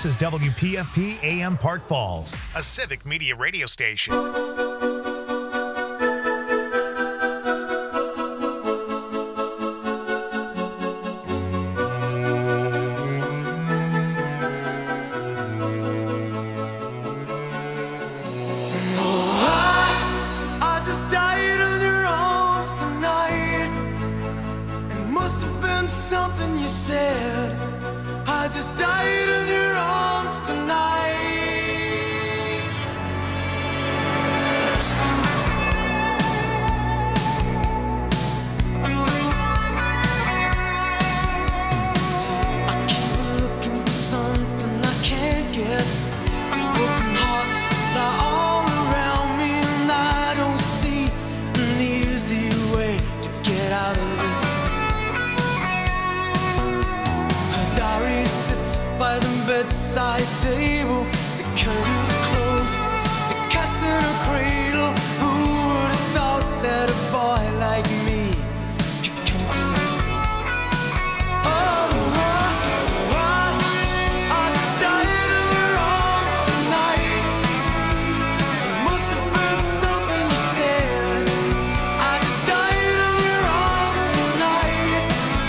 This is WPFP AM Park Falls, a civic media radio station. Bedside table, the curtains are closed, the cat's in a cradle. Who would have thought that a boy like me could come to this? Oh, I just died in your arms tonight. It must have been something you said. I just died in your arms tonight.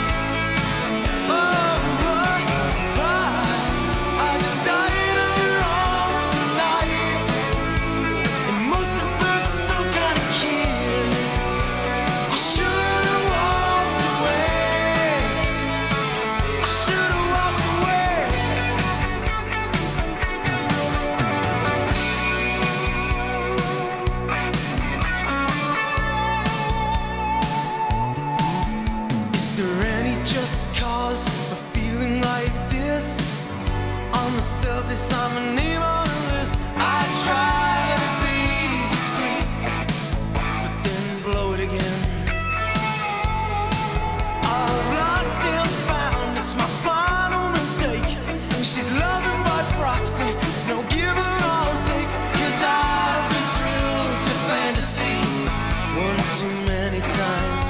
I'm a name on the list. I try to be discreet, but then blow it again. I've lost and found, it's my final mistake. She's loving by proxy, no give and I'll take. 'Cause I've been thrilled to fantasy one too many times.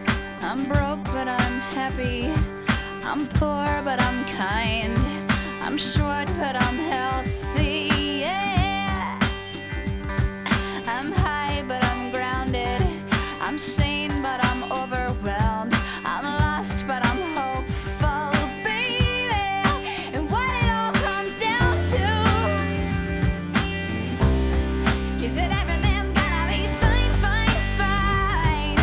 I'm broke, but I'm happy. I'm poor, but I'm kind. I'm short, but I'm healthy, yeah. I'm high, but I'm grounded. I'm sane, but I'm overwhelmed. I'm lost, but I'm hopeful, baby. And what it all comes down to is that everything's gonna be fine, fine, fine.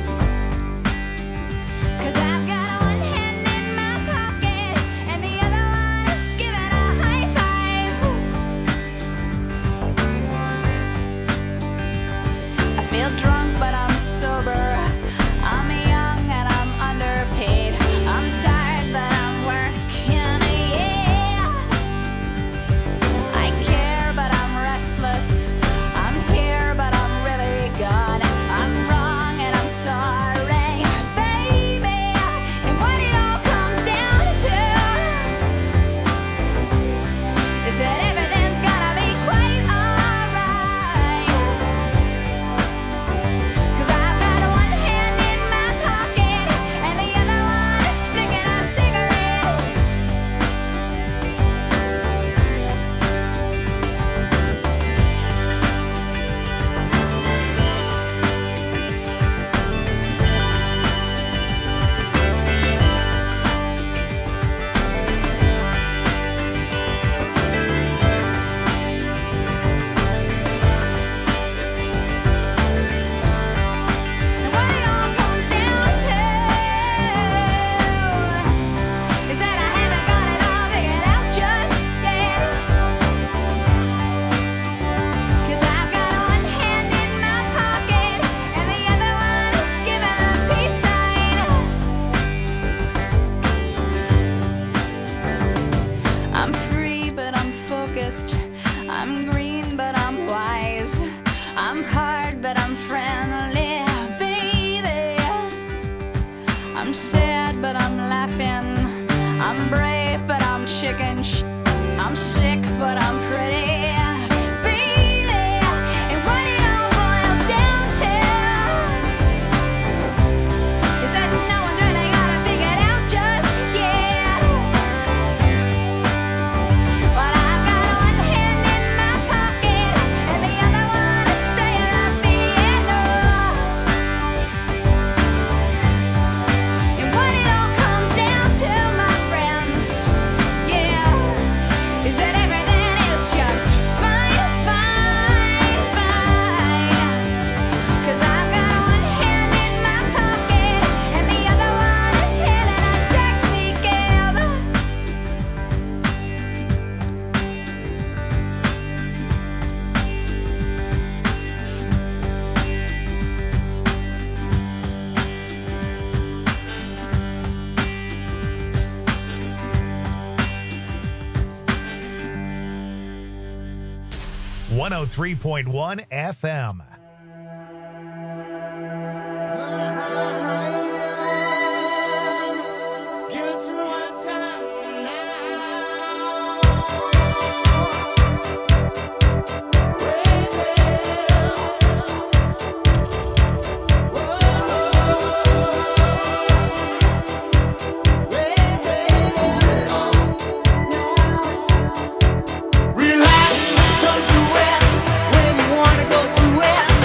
'Cause I've got one hand in my pocket and the other one is giving a high five. I feel drunk, but I'm sober. I'm young and I'm underpaid. I'm tired, but I'm working, yeah. I care, but I'm restless. I'm here, but I'm really gone. I'm wrong and I'm sorry, baby. And what it all comes down to is that everything's gonna be quite alright. 'Cause I've got one hand in my pocket and the other one is flicking a cigarette. And what it all comes down to is that I haven't got it all figured out just yet. 'Cause I've got one hand in my pocket and the other one is giving a peace sign. I'm free, but I'm focused. I'm green, but I'm wise. I'm hard, but I'm friendly, baby. I'm sad, but I'm laughing. I'm brave, but I'm chicken. I'm sick, but I'm pretty, baby. And what it all boils down to is that no one's really got it figured out just yet. But I've got one hand in my pocket and the other one is playing the piano. And what it all comes down to, my friends, yeah, is that everything is just fine, fine, fine. 'Cause I've got one hand in my pocket and the other one is hailing a taxi cab. One 103.1 FM. Give it to me one time Relax, don't do it when you wanna go to it.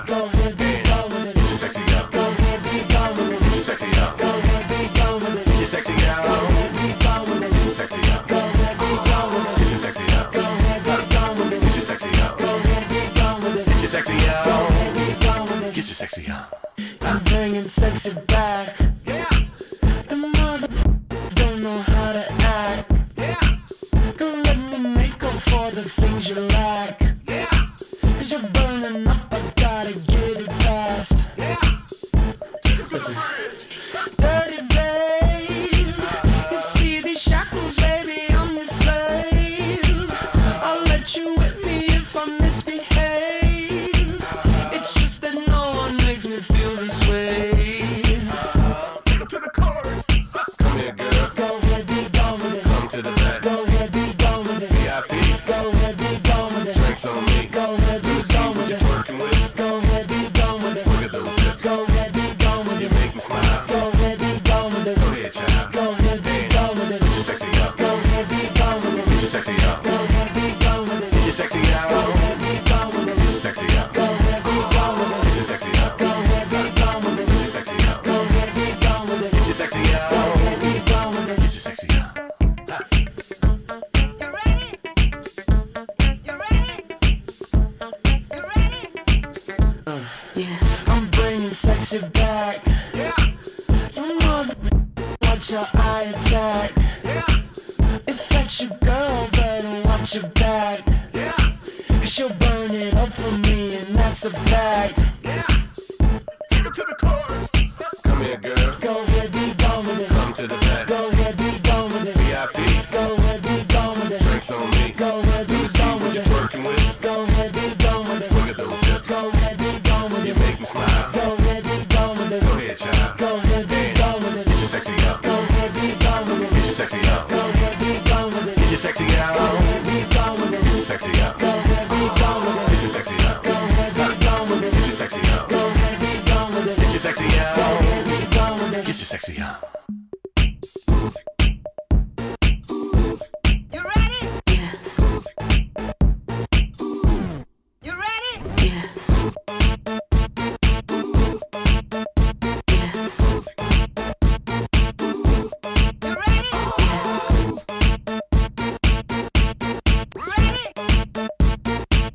Go ahead, be gone with it. Get your sexy out. Go ahead, be gone with it. Get your sexy out. Go ahead, be gone with it. Get your sexy out. Go ahead, be gone with it. Get your sexy out. Go ahead, be gone with it. Get your sexy out. Go ahead, be gone with it. Get your sexy out. Go ahead, be gone with it. Get your sexy out. Go ahead, be gone with it. Get your sexy out. I'm bringing sexy back. Yeah. The mother don't know how to act. Yeah. Go let me make up for the things you lack. Yeah. Cause you're burning up, I gotta get it fast. Yeah. Take it to Listen. the bridge. Dirty babe, you see these shackles, baby, I'm your slave. I'll let you whip me if I misbehave. It's just that no one makes me feel this way. Take it to the chorus. Come here, girl. Go ahead, be gone with it. Come to the back. Go ahead, be gone with it. VIP. Go ahead, be gone with it. Drinks on me. Go ahead, be See gone what with you're it. twerking with. Go ahead, be gone with it. Look at those hips. Go ahead, be gone with You it. make me smile. Go ahead, be gone with it. Go ahead, child. Go ahead, be gone with it. Get your sexy out. Go ahead, be gone with it. Get your sexy out. Go ahead, be gone with it. Get your sexy out. Go ahead, be gone with Get it. your sexy out. Go ahead, be gone with it. Get your sexy out. Go ahead, be gone with it. Get your sexy out. Go ahead, be gone with it. Get your sexy out. Go ahead, be gone with it. Get your sexy out. You ready? You ready? You ready? Yeah, I'm bringing sexy back. Yeah. You mother, watch your eye attack. Yeah. If that's your girl, better watch your back. Yeah. Cause she'll burn it up for me, and that's a fact. Yeah. Take it to the chorus. Come here, girl. Go ahead, be gone with it. Come to the back. Go ahead, be gone with it. VIP. Go ahead, be gone with it. Drinks on me. Go ahead, be See gone what with you're it. twerking with. Go ahead, be gone with it. Look at those hips. Go ahead, be gone with You it. make me smile. Go ahead, be gone with it. Go ahead, child. Go ahead, be gone with Get it. your sexy out. Go ahead, be gone with Get it. your sexy out. Go ahead, be gone with it. Get your sexy Go out. ahead, be gone with Get your it. sexy out. Go ahead, be gone with Get it. your sexy out. Go ahead, be gone with Get it. your sexy out. Go ahead, be gone with it. Get your sexy Go out. ahead, be gone with it. Get your sexy out. You ready? Yes, You ready? yes. Yes, You ready? Ready?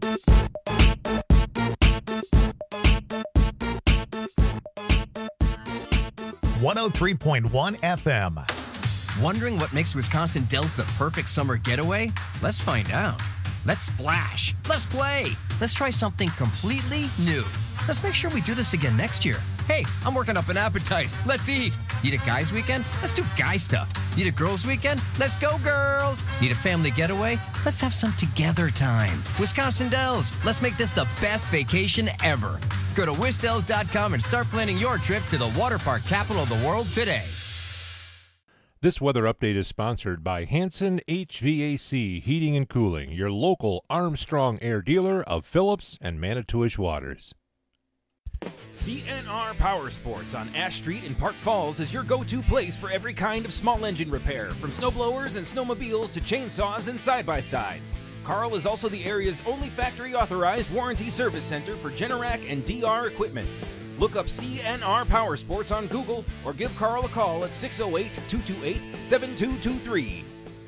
103.1 FM. Wondering what makes Wisconsin Dells the perfect summer getaway? Let's find out. Let's splash. Let's play. Let's try something completely new. Let's make sure we do this again next year. Hey, I'm working up an appetite. Let's eat. Need a guys' weekend? Let's do guy stuff. Need a girls' weekend? Let's go, girls. Need a family getaway? Let's have some together time. Wisconsin Dells, let's make this the best vacation ever. Go to wisdells.com and start planning your trip to the water park capital of the world today. This weather update is sponsored by Hanson HVAC Heating and Cooling, your local Armstrong Air dealer of Phillips and Manitowish Waters. CNR Power Sports on Ash Street in Park Falls is your go-to place for every kind of small engine repair, from snowblowers and snowmobiles to chainsaws and side-by-sides. Carl is also the area's only factory-authorized warranty service center for Generac and DR equipment. Look up CNR Power Sports on Google or give Carl a call at 608-228-7223.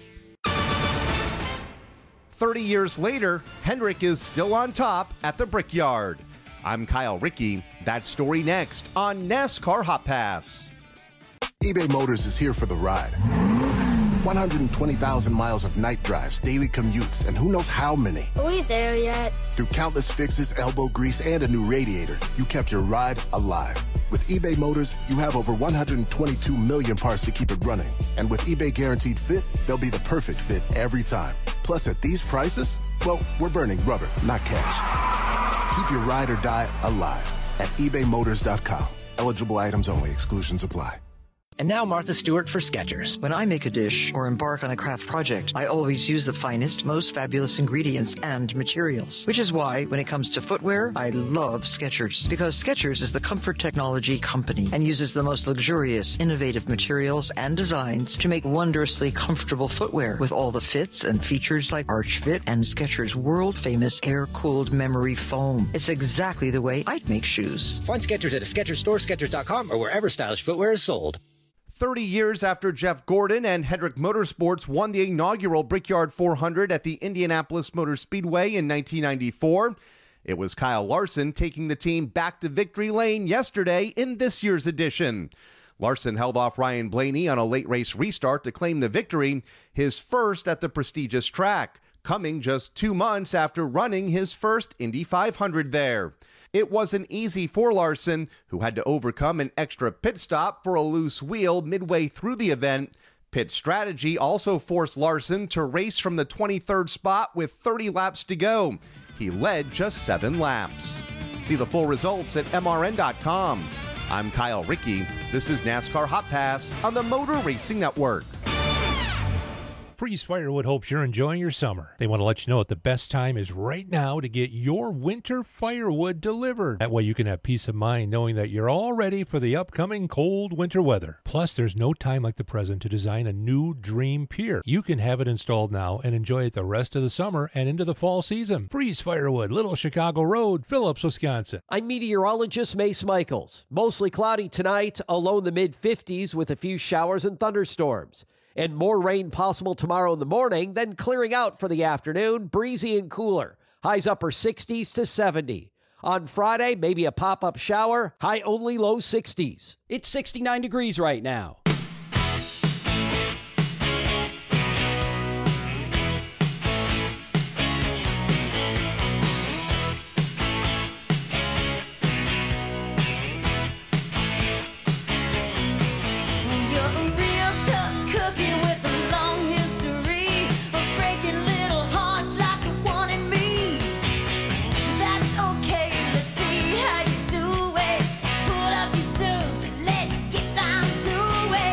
30 years later, Hendrick is still on top at the Brickyard. I'm Kyle Rickey. That story next on NASCAR Hot Pass. eBay Motors is here for the ride. 120,000 miles of night drives, daily commutes, and who knows how many. Are we there yet? Through countless fixes, elbow grease, and a new radiator, you kept your ride alive. With eBay Motors, you have over 122 million parts to keep it running. And with eBay Guaranteed Fit, they'll be the perfect fit every time. Plus, at these prices, well, we're burning rubber, not cash. Keep your ride or die alive at ebaymotors.com. Eligible items only. Exclusions apply. And now Martha Stewart for Skechers. When I make a dish or embark on a craft project, I always use the finest, most fabulous ingredients and materials. Which is why, when it comes to footwear, I love Skechers. Because Skechers is the comfort technology company and uses the most luxurious, innovative materials and designs to make wondrously comfortable footwear with all the fits and features like Arch Fit and Skechers' world-famous air-cooled memory foam. It's exactly the way I'd make shoes. Find Skechers at a Skechers store, Skechers.com, or wherever stylish footwear is sold. 30 years after Jeff Gordon and Hendrick Motorsports won the inaugural Brickyard 400 at the Indianapolis Motor Speedway in 1994, it was Kyle Larson taking the team back to victory lane yesterday in this year's edition. Larson held off Ryan Blaney on a late race restart to claim the victory, his first at the prestigious track, coming just 2 months after running his first Indy 500 there. It wasn't easy for Larson, who had to overcome an extra pit stop for a loose wheel midway through the event. Pit strategy also forced Larson to race from the 23rd spot with 30 laps to go. He led just 7 laps. See the full results at MRN.com. I'm Kyle Rickey. This is NASCAR Hot Pass on the Motor Racing Network. Freeze Firewood hopes you're enjoying your summer. They want to let you know that the best time is right now to get your winter firewood delivered. That way you can have peace of mind knowing that you're all ready for the upcoming cold winter weather. Plus, there's no time like the present to design a new dream pier. You can have it installed now and enjoy it the rest of the summer and into the fall season. Freeze Firewood, Little Chicago Road, Phillips, Wisconsin. I'm meteorologist Mace Michaels. Mostly cloudy tonight, a low in the mid-50s with a few showers and thunderstorms. And more rain possible tomorrow in the morning, then clearing out for the afternoon, breezy and cooler. Highs upper 60s to 70. On Friday, maybe a pop-up shower, high only low 60s. It's 69 degrees right now. How you do it? Put up your dukes, let's get down to it.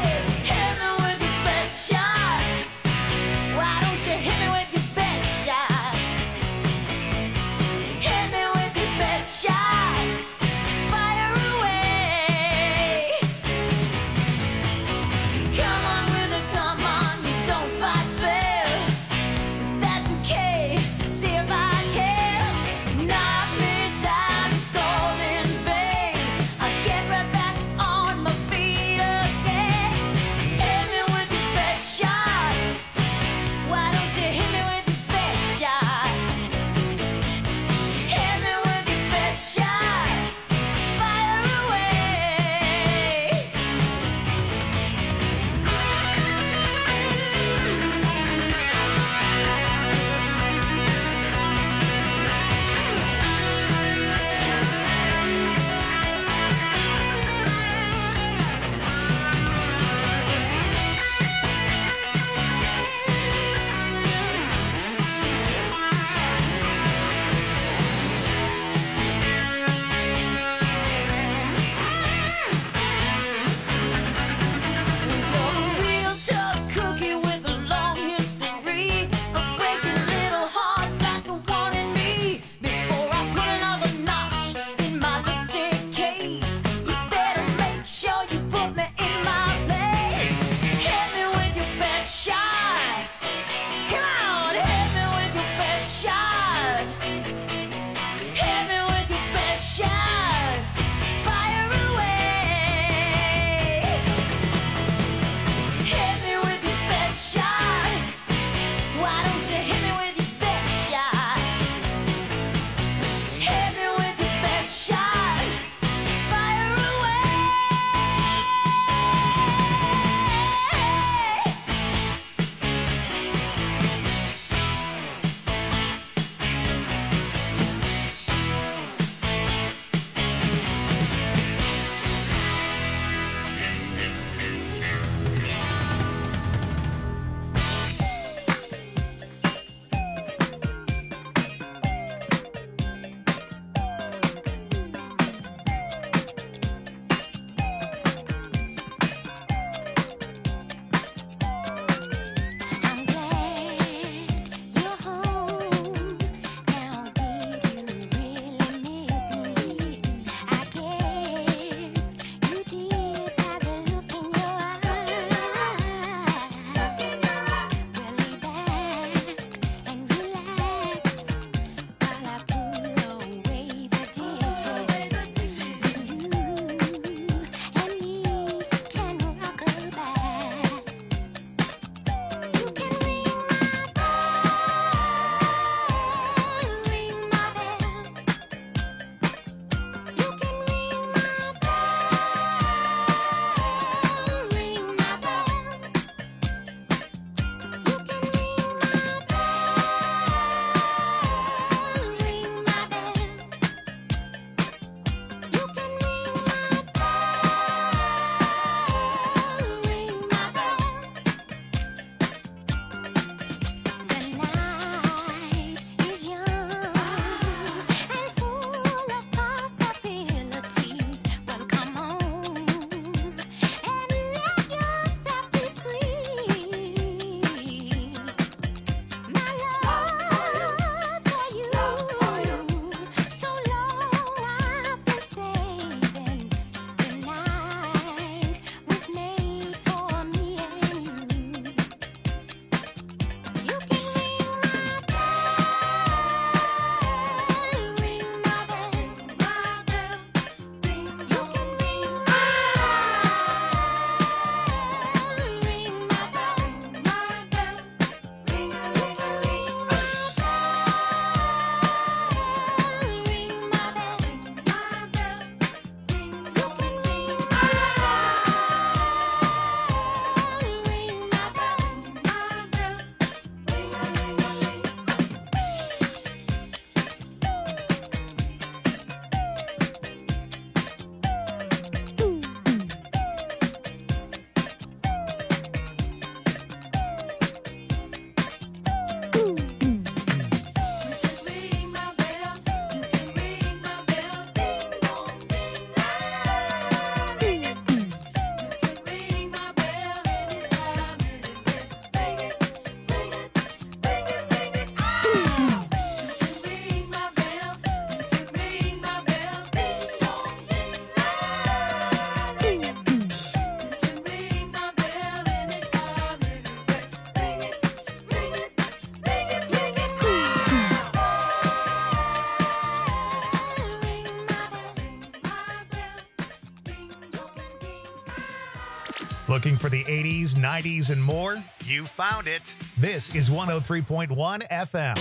Looking for the 80s, 90s, and more? You found it. This is 103.1 FM.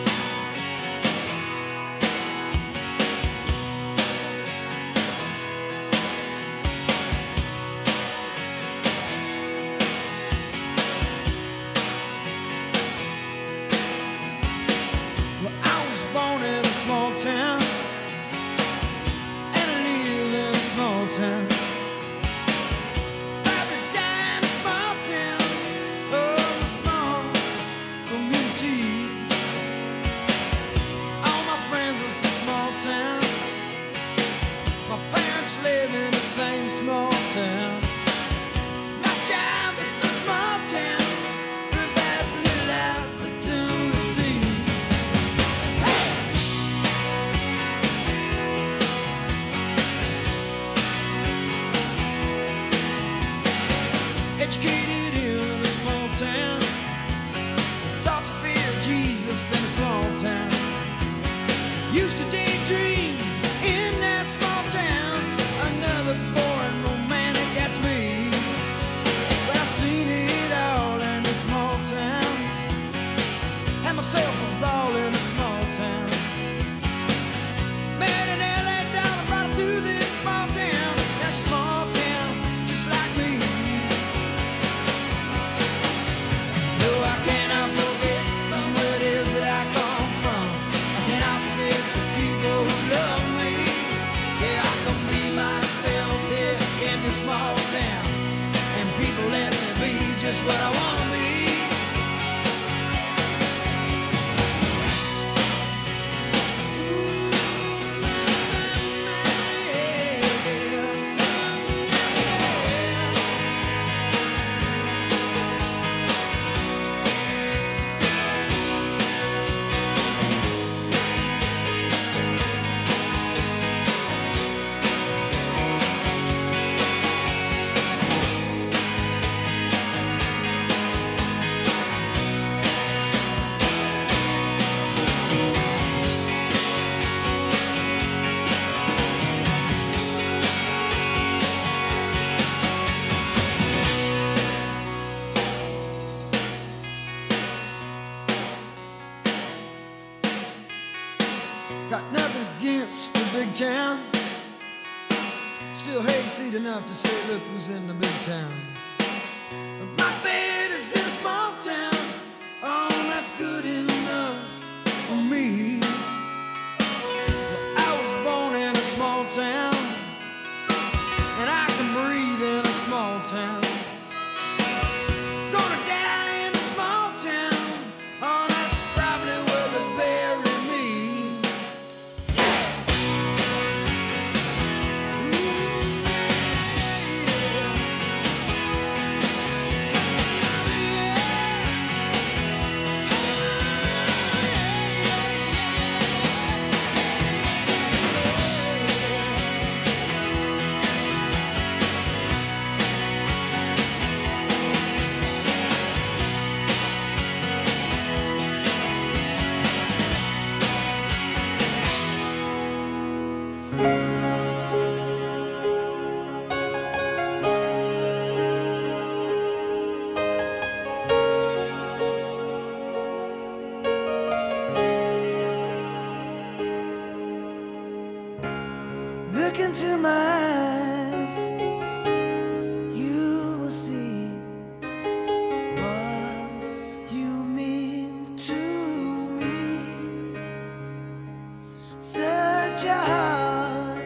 Got nothing against the big town. Still hate to see it enough to say, look who's in the big town. My bed is in a small town. Oh, that's good enough for me. Well, I was born in a small town, and I can breathe in a small town. Gonna die in a small town. Oh, that's probably where they bury me. Look into my eyes, you will see what you mean to me. Such a heart,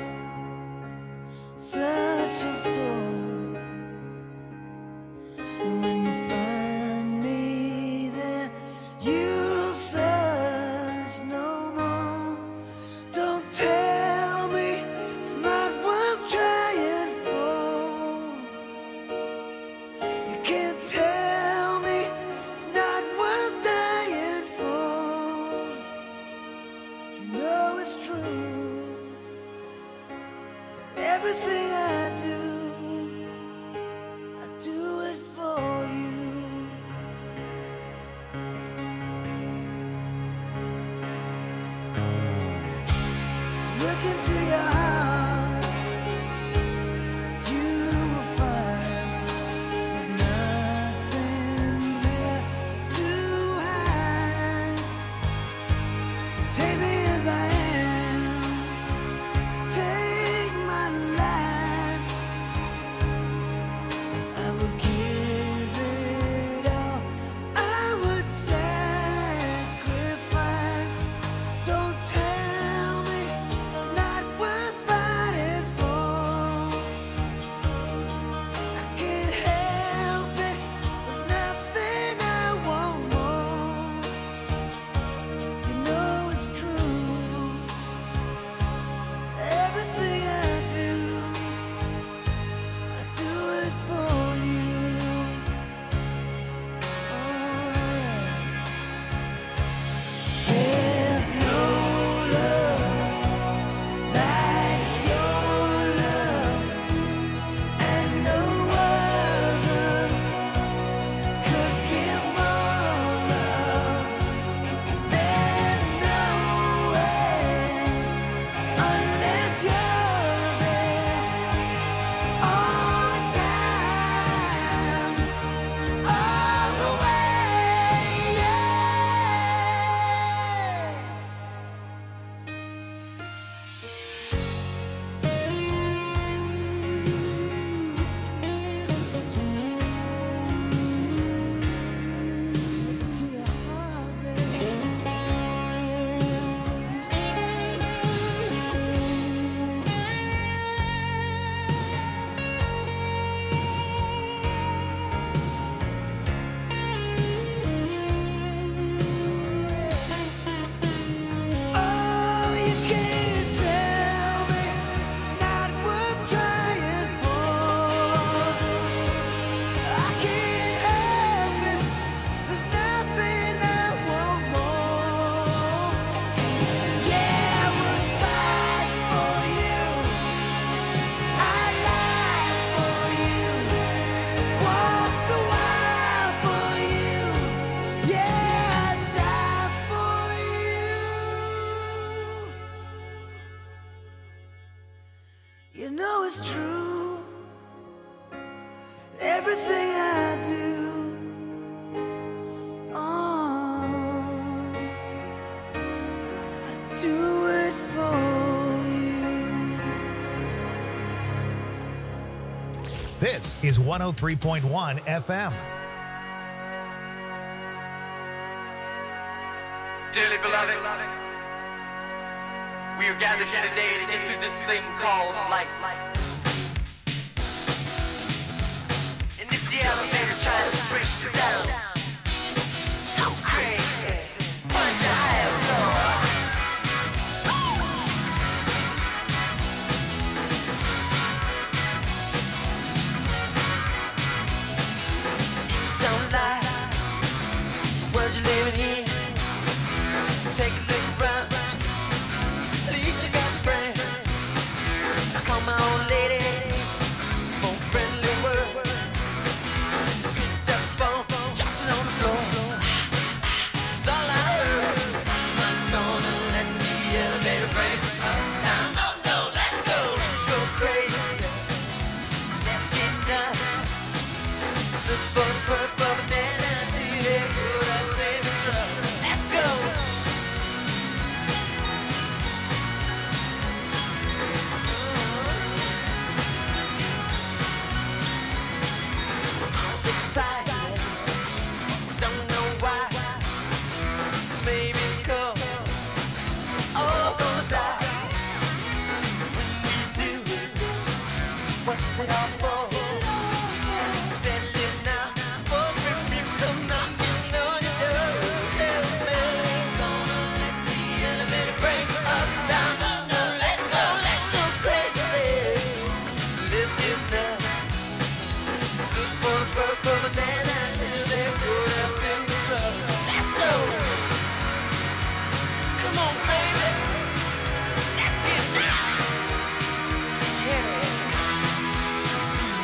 such a soul. And when you find me there, you'll search no more. Don't tell me it's not worth trying for. You can't tell me it's not worth dying for. You know it's true. Everything I do it for you. Look into your heart, you will find You know it's true. Everything I do, I do it for you. This is 103.1 FM. Dearly beloved, we are gathered here today to get through this thing called life. And if the elevator tries to break you down, go crazy, punch a higher floor. Don't lie, the world you're living in. Take a look around, at least you got friends. I call my old lady for a friendly word. She picked up the phone, dropped it on the floor. It's all I heard. I'm not gonna let the elevator break us down. Oh no, let's go crazy. Let's get nuts. Let's look for the purple banana until they put us in the truck. Let's go. Excited, don't know why. Maybe it's 'cause all gonna die. When we do, what's it all for? Better live now, before the people come knocking on your door. Tell me, gonna let the elevator break us down. No, let's go crazy. Let's get nuts. Look for the purple banana till they put us in the truck. Let's go. Come on, baby. Let's get nuts. Yeah.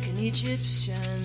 like an Egyptian.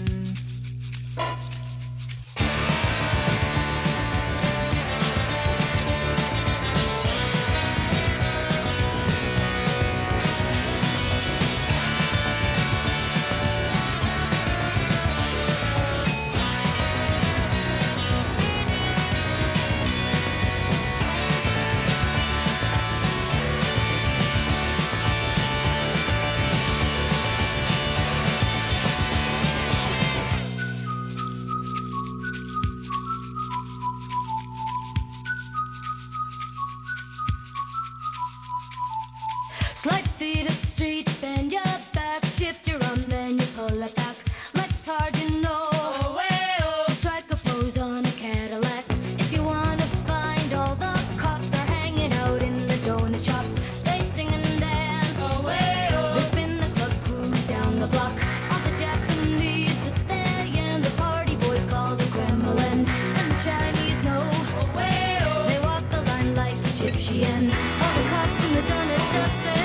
Slide feet up the street, bend your back, shift your arm, then you pull it back. Life's hard, you know. So strike a pose on a Cadillac. If you wanna find all the cops, they're hanging out in the donut shop. They sing and dance. They spin the club, cruise down the block. All the Japanese with their yen, the party boys call the Kremlin, and the Chinese know. They walk the line like Egyptian. All the cops in the donut shop say.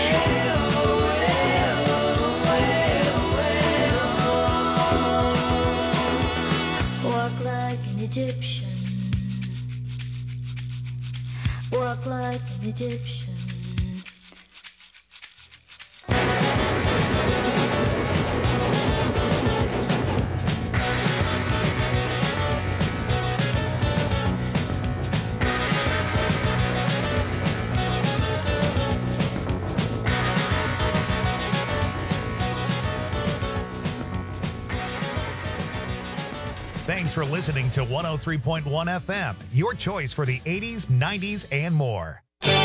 Walk like an Egyptian. Walk like an Egyptian. Thanks for listening to 103.1 FM, your choice for the 80s, 90s, and more.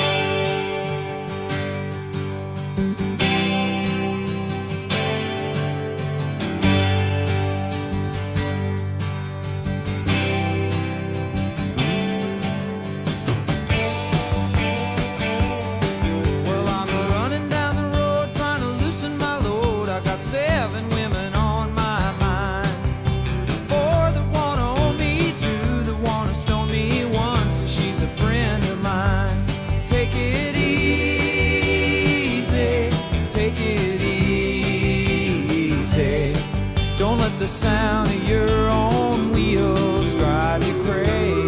Well, I'm running down the road trying to loosen my load. I got 7 women on my mind. 4 that wanna own me, 2 that wanna stone me, 1 says she's a friend of mine. Take it easy, take it easy. Don't let the sound of your own wheels drive you crazy.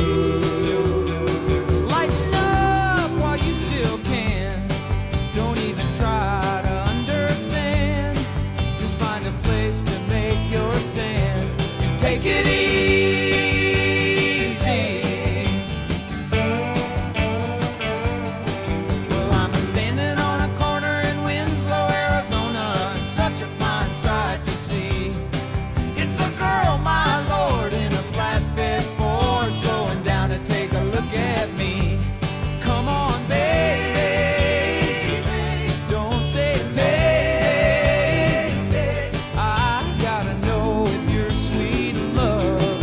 Lighten up while you still can. Don't even try to understand. Just find a place to make your stand and take it easy. Well, I'm standing on a corner in Winslow, Arizona, and such a fine sight to see. It's a girl, my lord, in a flatbed Ford, slowing down to take a look at me. Come on, baby, don't say baby. I gotta know if you're sweet and lovely.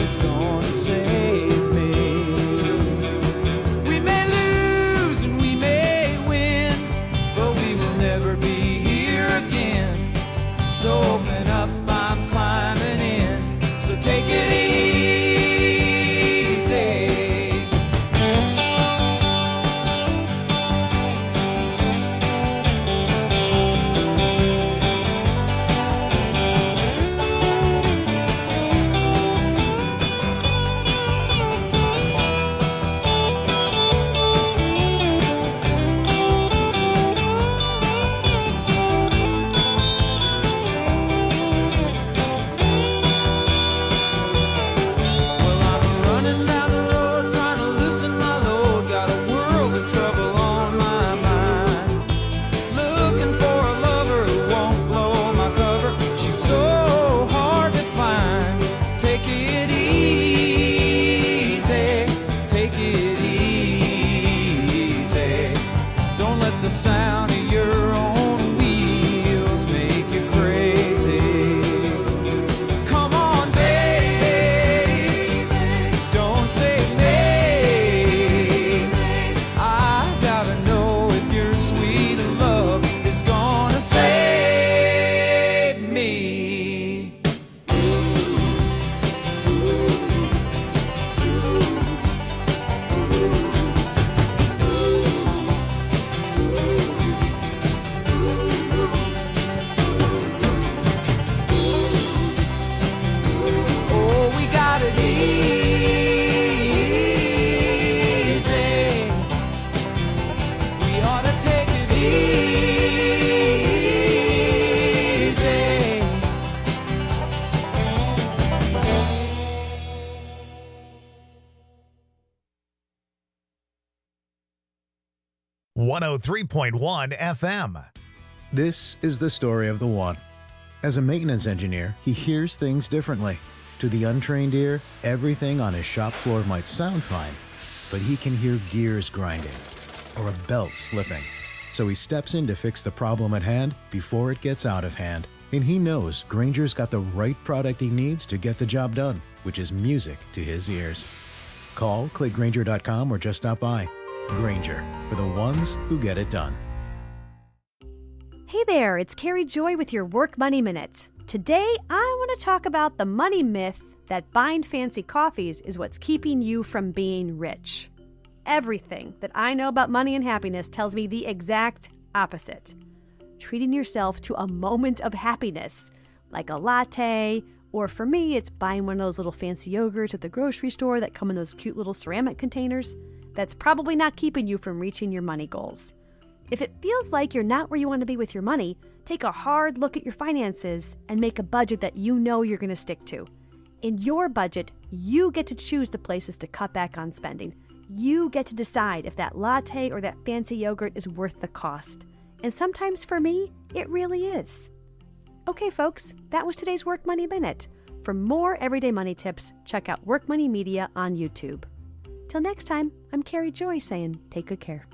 103.1 FM. This is the story of the one. As a maintenance engineer, he hears things differently. To the untrained ear, everything on his shop floor might sound fine, but he can hear gears grinding or a belt slipping. So he steps in to fix the problem at hand before it gets out of hand. And he knows Grainger's got the right product he needs to get the job done, which is music to his ears. Call, click Grainger.com, or just stop by. Grainger, for the ones who get it done. Hey there, it's Carrie Joy with your Work Money Minute. Today, I want to talk about the money myth that buying fancy coffees is what's keeping you from being rich. Everything that I know about money and happiness tells me the exact opposite. Treating yourself to a moment of happiness, like a latte, or for me, it's buying one of those little fancy yogurts at the grocery store that come in those cute little ceramic containers. That's probably not keeping you from reaching your money goals. If it feels like you're not where you want to be with your money, take a hard look at your finances and make a budget that you know you're going to stick to. In your budget, you get to choose the places to cut back on spending. You get to decide if that latte or that fancy yogurt is worth the cost. And sometimes for me, it really is. Okay, folks, that was today's Work Money Minute. For more everyday money tips, check out Work Money Media on YouTube. Till next time, I'm Carrie Joy saying take good care.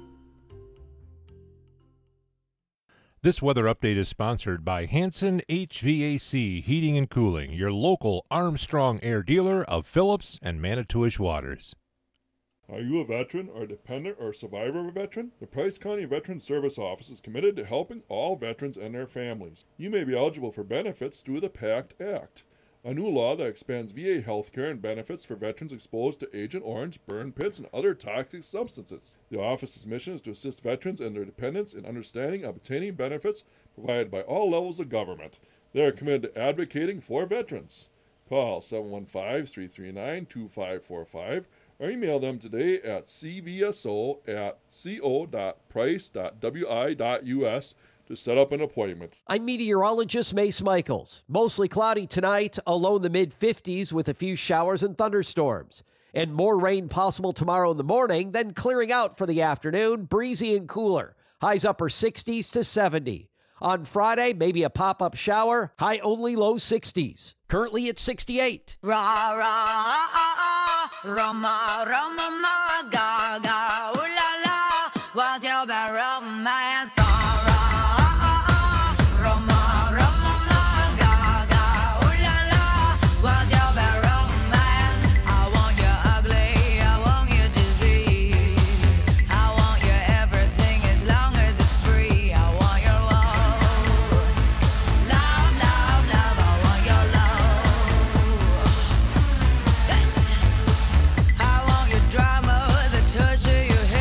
This weather update is sponsored by Hanson HVAC Heating and Cooling, your local Armstrong Air dealer of Phillips and Manitowish Waters. Are you a veteran or dependent or survivor of a veteran? The Price County Veteran Service Office is committed to helping all veterans and their families. You may be eligible for benefits through the PACT Act, a new law that expands VA health care and benefits for veterans exposed to Agent Orange, burn pits, and other toxic substances. The office's mission is to assist veterans and their dependents in understanding and obtaining benefits provided by all levels of government. They are committed to advocating for veterans. Call 715-339-2545 or email them today at cvso@co.price.wi.us to set up an appointment. I'm meteorologist Mace Michaels. Mostly cloudy tonight, a low in the mid-50s with a few showers and thunderstorms. And more rain possible tomorrow in the morning, then clearing out for the afternoon, breezy and cooler. Highs upper 60s to 70. On Friday, maybe a pop-up shower, high only low 60s. Currently at 68. Ra ra Roma Roma ma ga ga ooh la la, what's your bad romance? Touch of your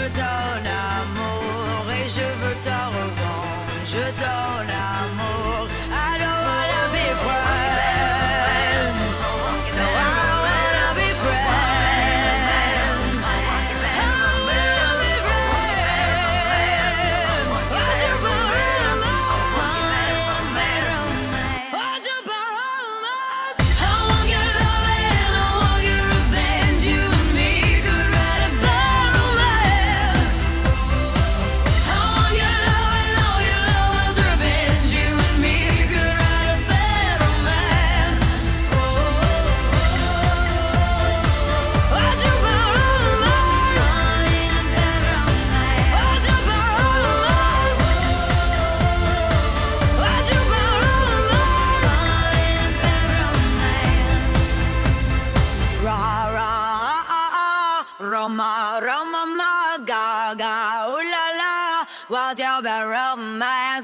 donne amour et je veux ta revanche. Je donne amour. I don't wanna be friends. No, I don't wanna be friends. I don't wanna be friends. What's your problem? What's your problem? I want your love and I want your revenge. You and me could write a bad romance. I want your love and all your love's revenge. You and me could write a bad romance. What's your problem? What's your problem? What's your problem? Ra ra Roma Roma ma ga ga ooh la la, what's your bad romance?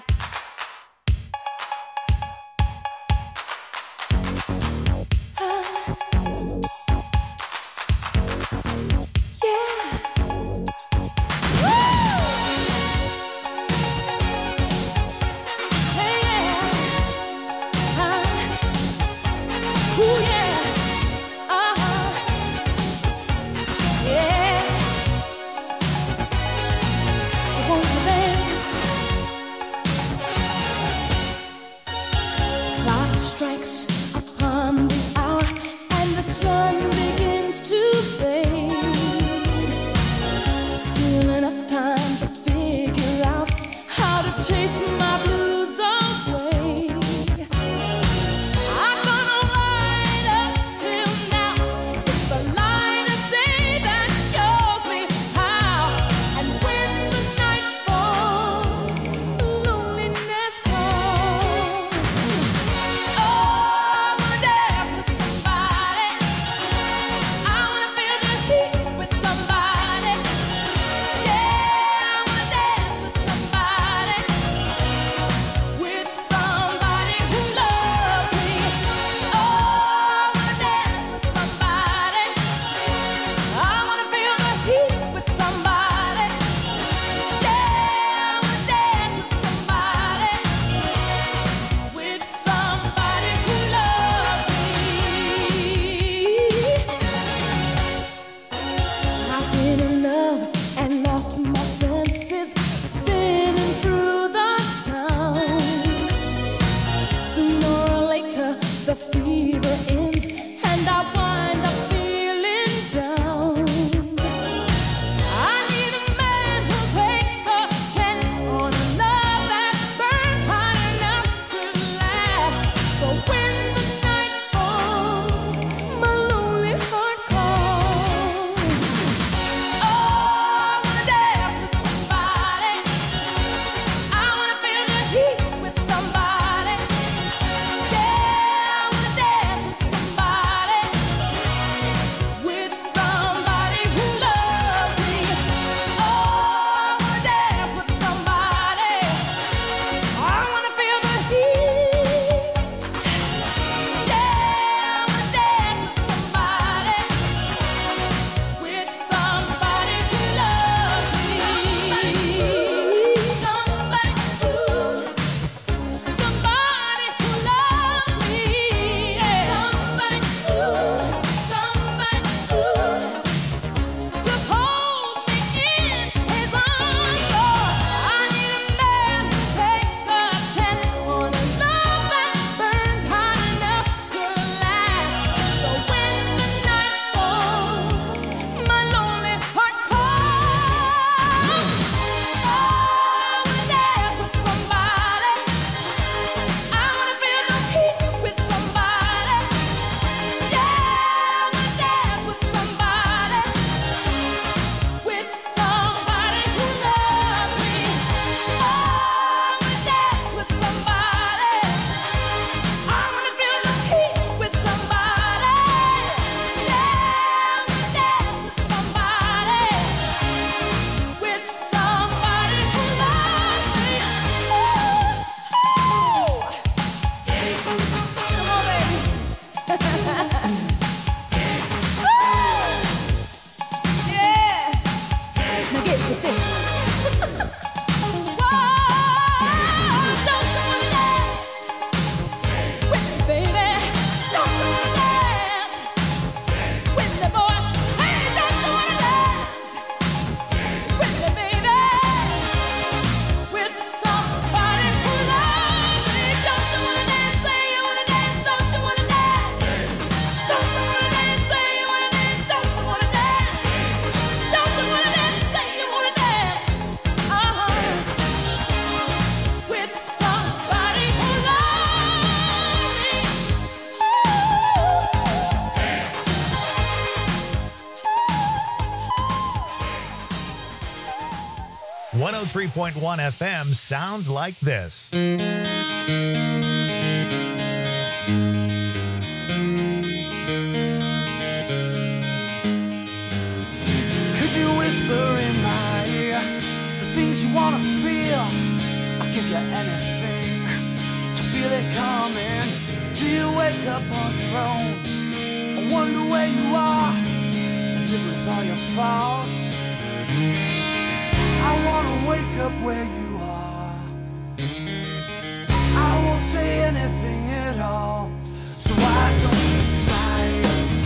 103.1 FM sounds like this. Could you whisper in my ear the things you wanna feel? I'll give you anything to feel it coming. Do you wake up on your own? I wonder where you are and live with all your faults. I wanna wake up where you are. I won't say anything at all, so why don't you slide?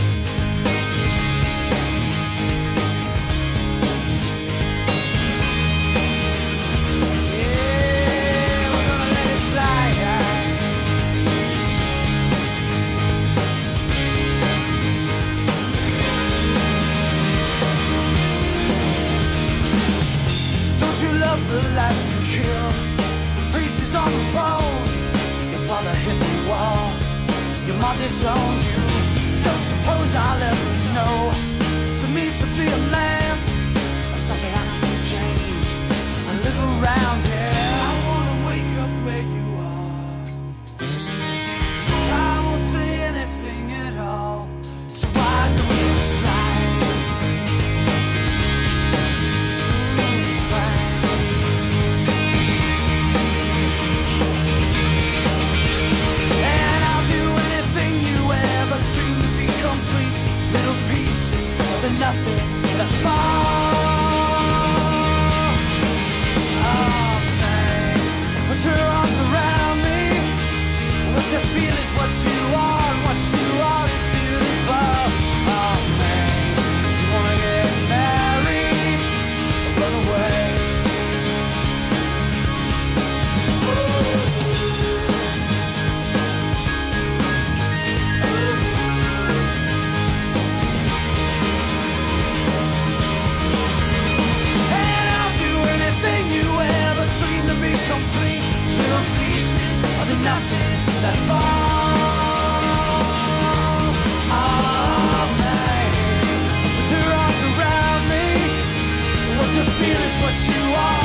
Love the life you kill. The priest is on the throne. Your father hit the wall. Your mom disowned you. Don't suppose I'll ever know. So means to be a man or something I can change. I live around here. I wanna wake up where you are. I won't say anything at all. So why don't you slide? Nothing that fall. Oh man, put your arms around me. What you feel is what you are, and what you are is beautiful. Oh man, you wanna get married or run away? Nothing that falls. Oh man, put your arms around me. What you feel is what you are.